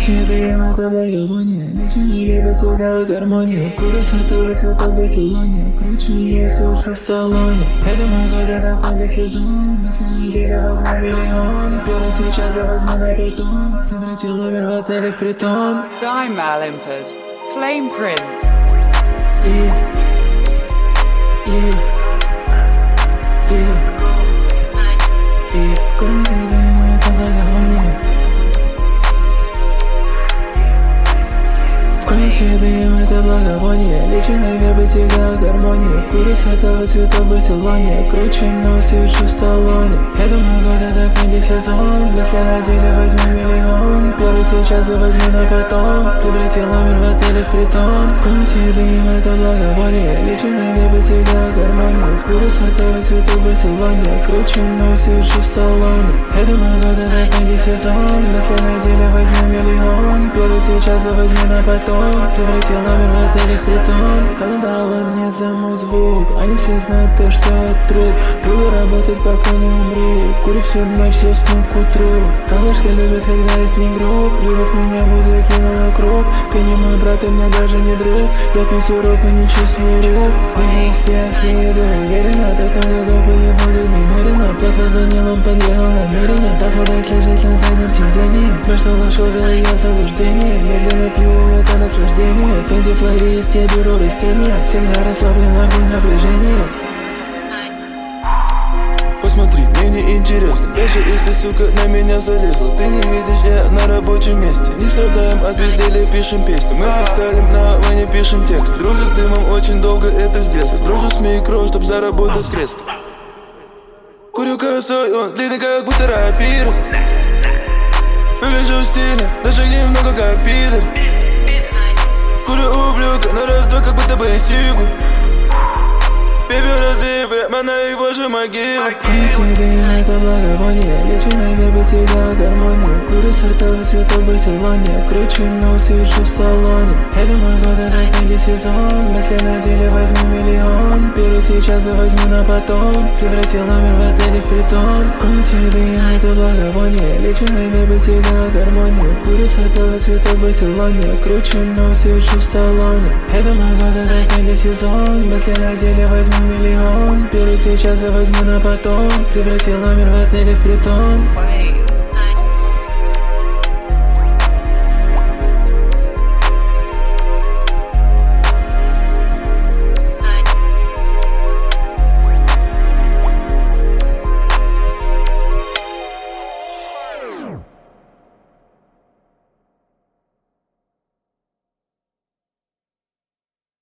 Комнате дым, это благовоние. Лечение небо, всегда гармония. Курю сотовый цветок в Барселоне. Круче не слышу в салоне. Это мой год, это фэнтези-сезон. На самом деле возьму миллион. Первый сейчас я возьму на питон. Превратил номер в отеле в притон. Dime Limpid, Flame Prince. В комнате дым, это благовоние. В комнате дым, это благовоние. Леченый верб всегда гармония. Курю сотовый цветок в Барселоне. Круче, но сижу в салоне. Это мой год, это фэнтези-сезон. Если на деле возьму миллион. Первый сейчас я возьму на потом. Превратил номер в отеле в притон. В комнате дым, это благовоние. Леченый верб всегда гармония. Курю сотовый цветок в Барселоне. Круче, но сижу в салоне. Это мой год, это фэнтези-сезон. Если на деле возьму миллион. Первый сейчас я возьму на потом. Превратил номер в отеле в притон. Она дала мне за мой звук. Они все знают то, что я труп. Буду работать, пока не умру. Курю всю ночь, все сну к утру. Малышка любит, когда есть не груб. Любит меня, буду кинул вокруг. Ты не мой брат, ты мне даже не друг. Я пью сироп и не чувствую рук. Я еду уверенно, так много дома я буду немерено. Так позвонил, он подъехал намеренно. Дaflback лежит на заднем сиденье. Смешно вошел, вел я в заблуждение. Медленно пью, это наслаждение. Фэнди флорист, я беру растения. Всегда расслаблен, огонь напряжение. Посмотри, мне не интересно. Даже если, сука, на меня залезла. Ты не видишь, я на рабочем месте. Не страдаем от безделия, пишем песню. Мы присталим на войне, пишем текст. Дружу с дымом очень долго, это с детства. Дружу с микро, чтоб заработать средства. Курю косой, он длинный, как будто рапир. Выгляжу стильно, даже немного как пидор. Курю ублюдка на раз-два, как будто бы сигу. Пепел разлив прямо на его же могилу. В комнате дым, это благовоние. Леченый верб всегда гармония. Курю сотовый цветок в Барселоне. Круче, но сижу в салоне. Это мой год, это фэнтези-сезон. Если на деле возьму миллион. Первый сейчас я возьму на потом. Превратил номер в отеле в притон. В комнате дым, это благовоние. Леченый верб всегда гармония. Курю сотовый цветок в Барселоне. Круче, но сижу в салоне. Это мой год, это фэнтези-сезон. Если на деле возьму миллион. Первый сейчас я возьму на потом. Превратил номер в отеле в притон.